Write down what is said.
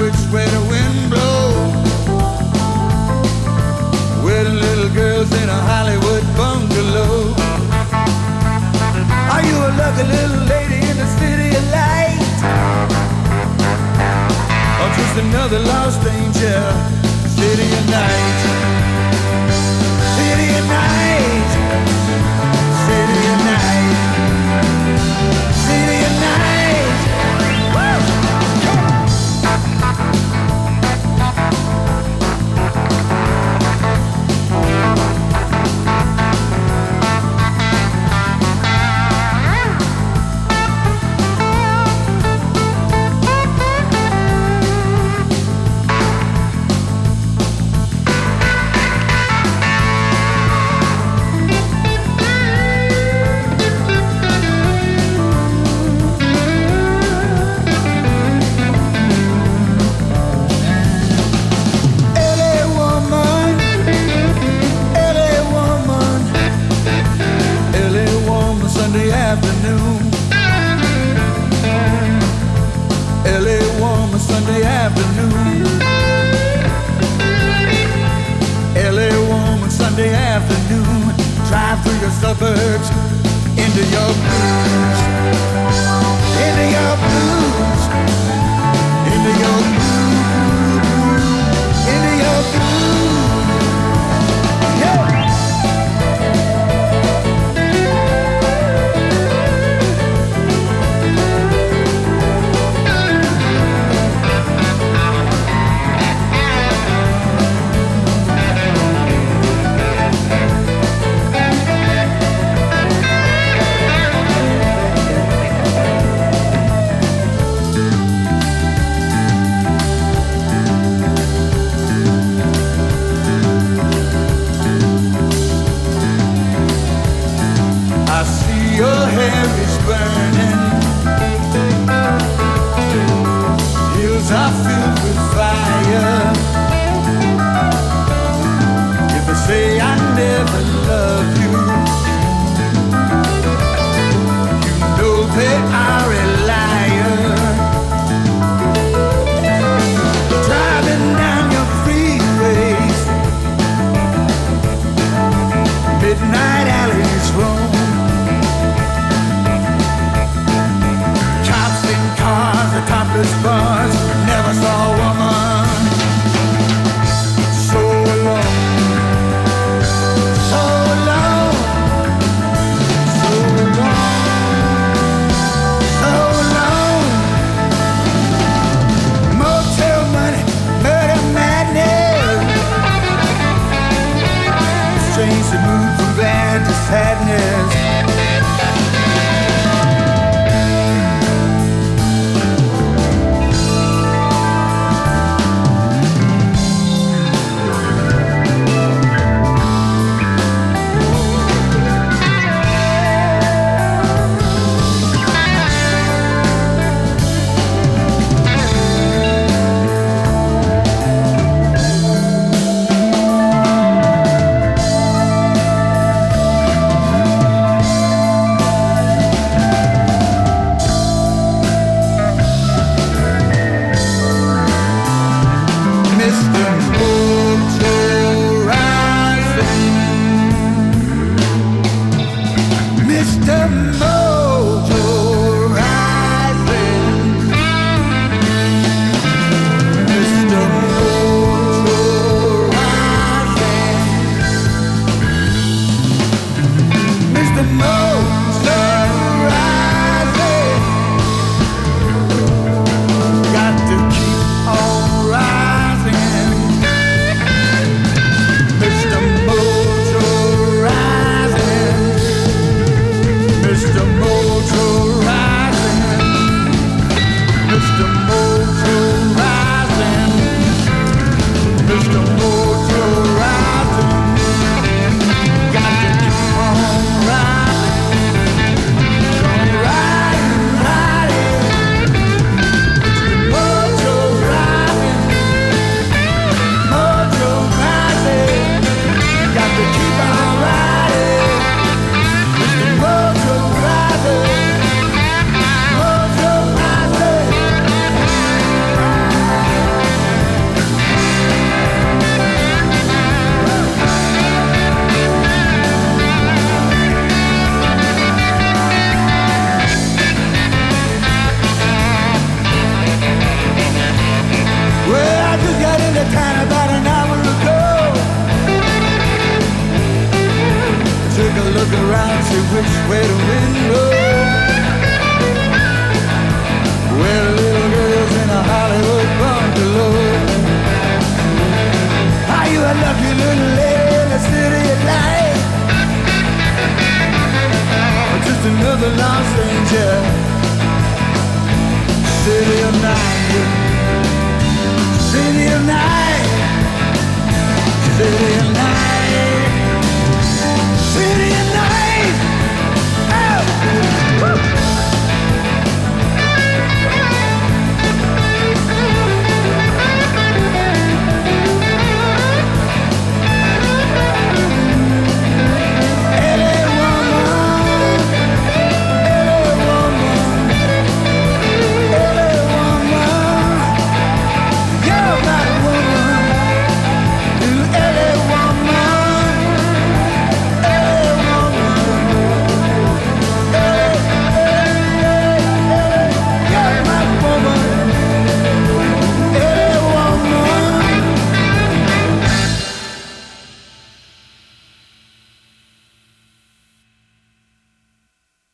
which way the wind blows. Wedding little girls in a Hollywood bungalow. Are you a lucky little lady in the city of light? Or just another lost angel, city of night? City of night, city of night, city of night. Woo! Sunday afternoon. LA woman, Sunday afternoon. Drive through your suburbs into your blues. Into your blues. Into your blues. Into your blues. Yeah. Your hair is burning, hills are filled with fire. If I say I never love you, you know they are a liar. Driving down your freeways, midnight alleys roam. Topless bars, never saw a woman so alone, so alone, so alone, which way the wind blows. Where the little girls in a Hollywood bungalow. Are you a lucky little lady in the city at night? Or just another lost angel? City of night, city of night, city of night, city of night.